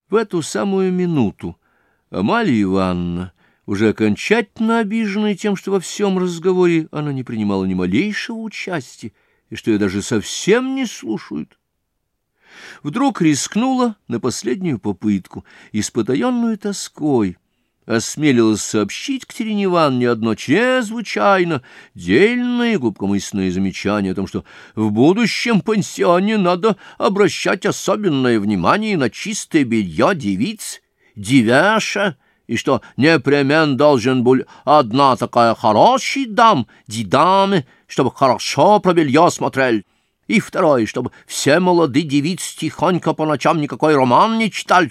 В эту самую минуту Амалия Ивановна, уже окончательно обиженная тем, что во всем разговоре она не принимала ни малейшего участия, и что ее даже совсем не слушают, вдруг рискнула на последнюю попытку и с потаенной тоской осмелилась сообщить Катерине Ивановне одно чрезвычайно дельное и глубокомысленное замечание о том, что в будущем пансионе надо обращать особенное внимание на чистое белье девиц, девяша, и что непременно должен был одна такая хорошая дидамы, чтобы хорошо про белье смотрели. И второе, чтобы все молодые девицы тихонько по ночам никакой роман не читали.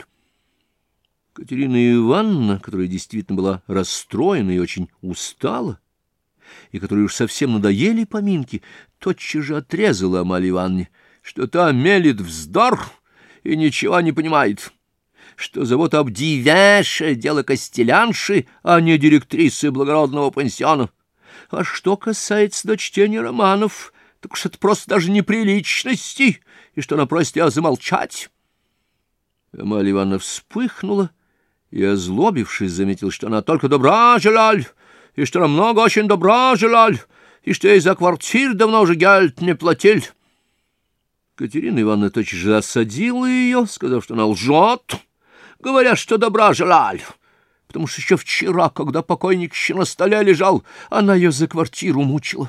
Катерина Ивановна, которая действительно была расстроена и очень устала, и которой уж совсем надоели поминки, тотчас же отрезала Амалии Ивановне, что та мелет вздор и ничего не понимает, что забота об девяше — дело костелянши, а не директрисы благородного пансиона. А что касается до чтения романов, так уж это просто даже неприличности, и что она просит ее замолчать. Амалия Ивановна вспыхнула и, озлобившись, заметил, что она только добра желаль, и что она много очень добра желаль, и что ей за квартир давно уже гельд не платил. Катерина Ивановна тотчас же осадила ее, сказав, что она лжет, говоря, что добра желаль, потому что еще вчера, когда покойник еще на столе лежал, она ее за квартиру мучила.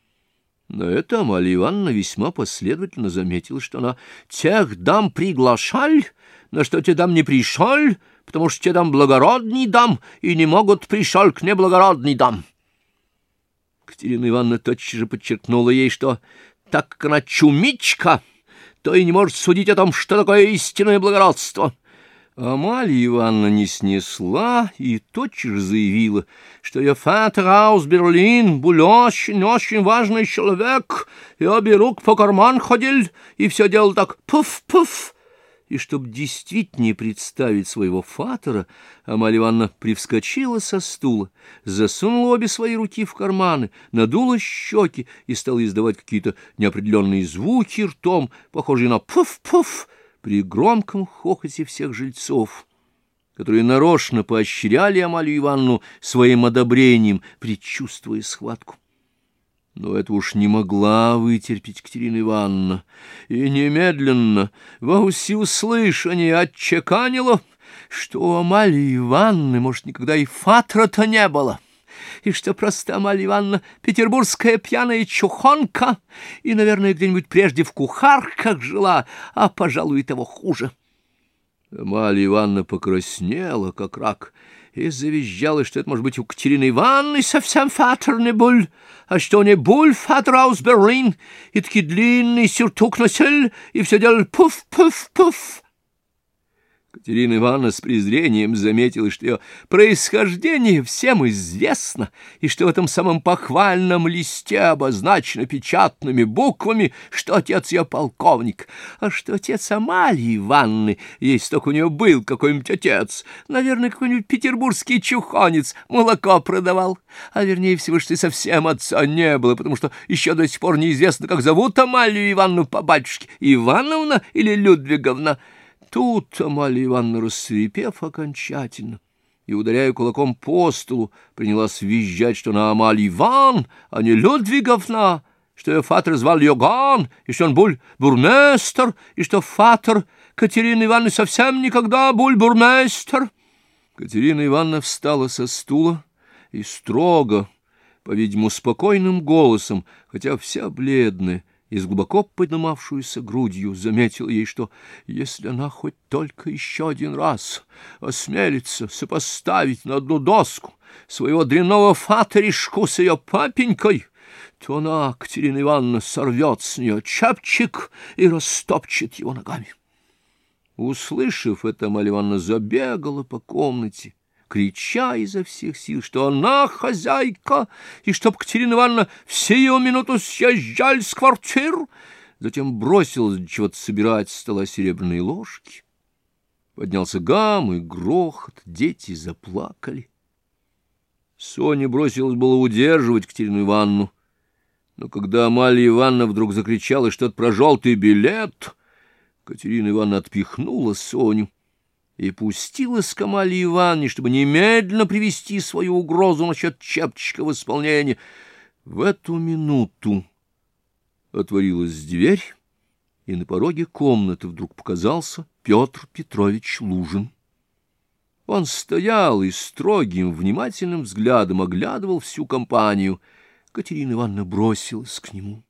На это Амалия Ивановна весьма последовательно заметила, что она тех дам приглашаль, на что те дам не пришел, потому что те дам благородный дам и не могут пришел к неблагородный дам. Катерина Ивановна тотчас же подчеркнула ей, что так как она чумичка, то и не может судить о том, что такое истинное благородство. Амалия Ивановна не снесла и тотчас же заявила, что ее фатер aus Берлин был очень важный человек, и обе рук по карман ходил, и все делал так пуф-пуф. И чтобы действительнее представить своего фатера, Амалия Ивановна привскочила со стула, засунула обе свои руки в карманы, надула щеки и стала издавать какие-то неопределенные звуки ртом, похожие на пуф-пуф, при громком хохоте всех жильцов, которые нарочно поощряли Амалию Ивановну своим одобрением, предчувствуя схватку. Но это уж не могла вытерпеть Катерина Ивановна, и немедленно во всеуслышание отчеканила, что у Амалии Ивановны, может, никогда и фатра-то не было, и что просто Амалия Ивановна петербургская пьяная чухонка и, наверное, где-нибудь прежде в кухарках жила, а, пожалуй, и того хуже. Амалия Ивановна покраснела, как рак, и завизжала, что это, может быть, у Катерины Ивановны совсем фатер не был, а что не был фатер aus Берлин, и таки длинный сюртук носил, и все делал пуф-пуф-пуф. Катерина Ивановна с презрением заметила, что ее происхождение всем известно, и что в этом самом похвальном листе обозначено печатными буквами, что отец ее полковник, а что отец Амалии Ивановны, если только у нее был какой-нибудь отец, наверное, какой-нибудь петербургский чухонец, молоко продавал, а вернее всего, что и совсем отца не было, потому что еще до сих пор неизвестно, как зовут Амалию Ивановну по батюшке, Ивановна или Людвиговна. Тут Амалия Ивановна, рассвирепев окончательно и, ударяя кулаком по столу, принялась визжать, что она Амалия Иван, а не Людвиговна, что ее фатер звал Йоган, и что он был бурместер, и что фатер Катерины Ивановны совсем никогда был бурместер. Катерина Ивановна встала со стула и строго, по-видимому, спокойным голосом, хотя вся бледная, и с глубоко поднимавшуюся грудью заметил ей, что если она хоть только еще один раз осмелится сопоставить на одну доску своего дрянного фатеришку с ее папенькой, то она, Катерина Ивановна, сорвет с нее чепчик и растопчет его ногами. Услышав это, Амалия Ивановна забегала по комнате, крича изо всех сил, что она хозяйка, и чтоб Катерина Ивановна в сию минуту съезжали с квартир. Затем бросилась чего-то собирать с стола серебряные ложки. Поднялся гам и грохот, дети заплакали. Соня бросилась было удерживать Катерину Ивановну, но когда Амалия Ивановна вдруг закричала что-то про желтый билет, Катерина Ивановна отпихнула Соню и пустилась к Амалии Ивановне, чтобы немедленно привести свою угрозу насчет чепчика в исполнение. В эту минуту отворилась дверь, и на пороге комнаты вдруг показался Петр Петрович Лужин. Он стоял и строгим, внимательным взглядом оглядывал всю компанию. Катерина Ивановна бросилась к нему.